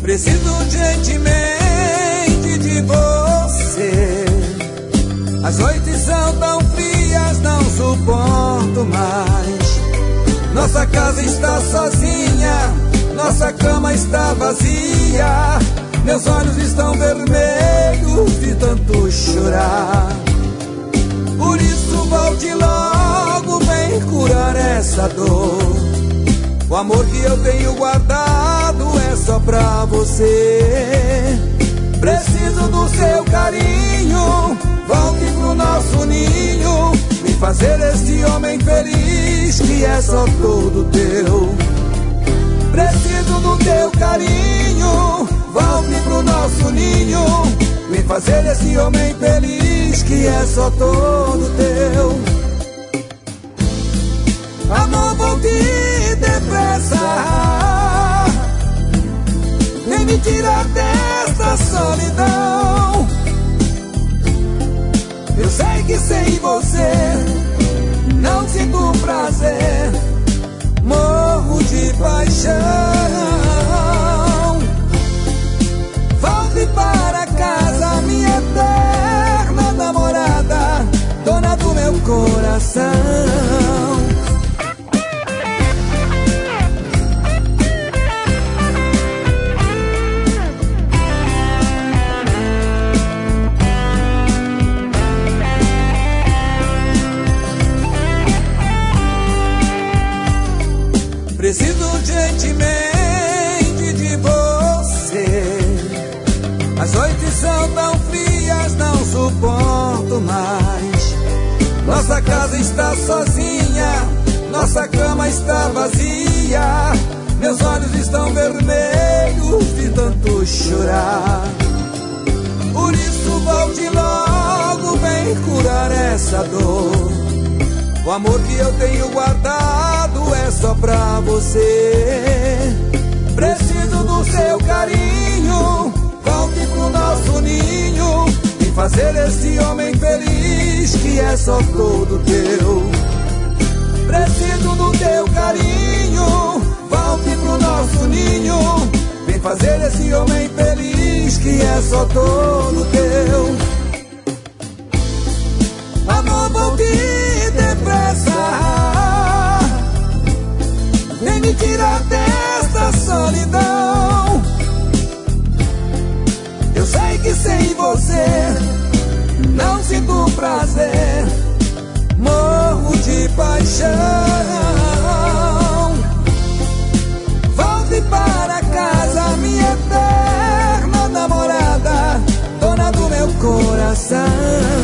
Preciso urgentemente de você. As noites são tão frias, não suporto mais. Nossa casa está sozinha, nossa cama está vazia. Meus olhos estão vermelhos de tanto chorar. Por isso volte logo, vem curar essa dor. O amor que eu tenho guardado é só pra você. Preciso do seu carinho, volte pro nosso ninho. Me fazer este homem feliz que é só todo teu. Preciso do teu carinho, volte pro nosso ninho. Me fazer esse homem feliz que é só todo teu. Amor, volte depressa, vem me tirar desta solidão. Eu sei que sem você não sinto prazer, morro de paixão. Volte para casa, minha eterna namorada, dona do meu coração. Preciso urgentemente de você. As noites são tão frias, não suporto mais. Nossa casa está sozinha, nossa cama está vazia. Meus olhos estão vermelhos de tanto chorar. Por isso volte logo, vem curar essa dor. O amor que eu tenho guardado é só pra você. Preciso do seu carinho, volte pro nosso ninho. E fazer este homem feliz que é só todo teu. Preciso do teu carinho, volte pro nosso ninho. Vem fazer esse homem feliz que é só todo teu. Amor, volte depressa, vem me tirar desta solidão. Eu sei que sem você não sinto prazer, morro de paixão. Volte para casa, minha eterna namorada, dona do meu coração.